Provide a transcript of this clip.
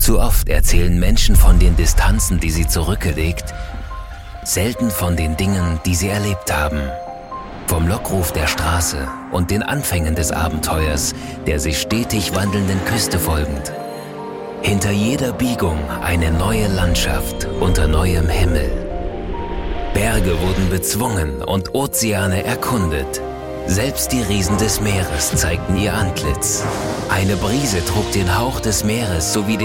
Zu oft erzählen Menschen von den Distanzen, die sie zurückgelegt, selten von den Dingen, die sie erlebt haben. Vom Lockruf der Straße und den Anfängen des Abenteuers, der sich stetig wandelnden Küste folgend. Hinter jeder Biegung eine neue Landschaft unter neuem Himmel. Berge wurden bezwungen und Ozeane erkundet. Selbst die Riesen des Meeres zeigten ihr Antlitz. Eine Brise trug den Hauch des Meeres sowie den